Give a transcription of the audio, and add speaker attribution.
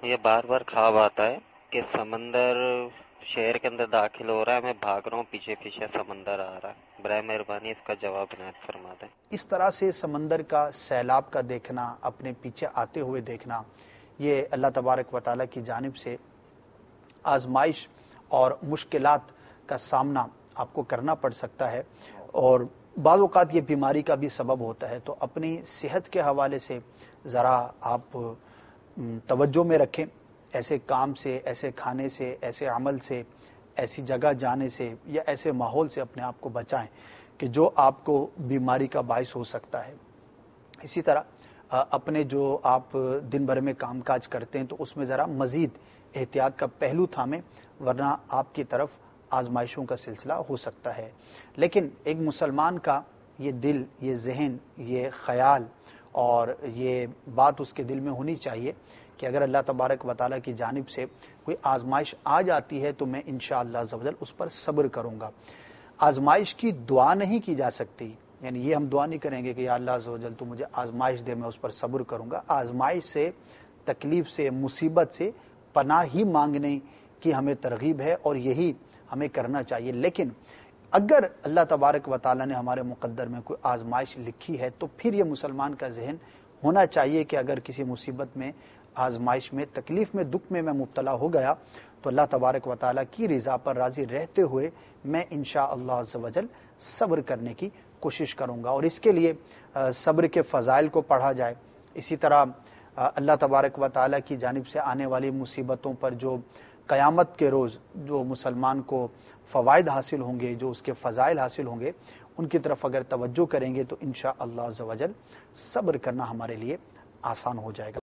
Speaker 1: یہ بار بار خواب آتا ہے کہ سمندر شہر کے اندر داخل ہو رہا ہے، میں بھاگ رہا ہوں، پیچھے پیچھے سمندر آ رہا ہے۔ برائے مہربانی اس کا جواب عنایت فرما دیں۔
Speaker 2: اس طرح سے سمندر کا سیلاب کا دیکھنا، اپنے پیچھے آتے ہوئے دیکھنا، یہ اللہ تبارک و تعالیٰ کی جانب سے آزمائش اور مشکلات کا سامنا آپ کو کرنا پڑ سکتا ہے، اور بعض اوقات یہ بیماری کا بھی سبب ہوتا ہے۔ تو اپنی صحت کے حوالے سے ذرا آپ توجہ میں رکھیں، ایسے کام سے، ایسے کھانے سے، ایسے عمل سے، ایسی جگہ جانے سے یا ایسے ماحول سے اپنے آپ کو بچائیں کہ جو آپ کو بیماری کا باعث ہو سکتا ہے۔ اسی طرح اپنے جو آپ دن بھر میں کام کاج کرتے ہیں تو اس میں ذرا مزید احتیاط کا پہلو تھامیں، ورنہ آپ کی طرف آزمائشوں کا سلسلہ ہو سکتا ہے۔ لیکن ایک مسلمان کا یہ دل، یہ ذہن، یہ خیال اور یہ بات اس کے دل میں ہونی چاہیے کہ اگر اللہ تبارک و تعالیٰ کی جانب سے کوئی آزمائش آ جاتی ہے تو میں انشاءاللہ عز و جل اس پر صبر کروں گا۔ آزمائش کی دعا نہیں کی جا سکتی، یعنی یہ ہم دعا نہیں کریں گے کہ یا اللہ عز و جل تو مجھے آزمائش دے، میں اس پر صبر کروں گا۔ آزمائش سے، تکلیف سے، مصیبت سے پناہ ہی مانگنے کی ہمیں ترغیب ہے اور یہی ہمیں کرنا چاہیے۔ لیکن اگر اللہ تبارک و تعالیٰ نے ہمارے مقدر میں کوئی آزمائش لکھی ہے تو پھر یہ مسلمان کا ذہن ہونا چاہیے کہ اگر کسی مصیبت میں، آزمائش میں، تکلیف میں، دکھ میں مبتلا ہو گیا تو اللہ تبارک و تعالیٰ کی رضا پر راضی رہتے ہوئے میں انشاءاللہ عز و جل صبر کرنے کی کوشش کروں گا، اور اس کے لیے صبر کے فضائل کو پڑھا جائے۔ اسی طرح اللہ تبارک و تعالیٰ کی جانب سے آنے والی مصیبتوں پر جو قیامت کے روز جو مسلمان کو فوائد حاصل ہوں گے، جو اس کے فضائل حاصل ہوں گے، ان کی طرف اگر توجہ کریں گے تو انشاءاللہ عز و جل صبر کرنا ہمارے لیے آسان ہو جائے گا۔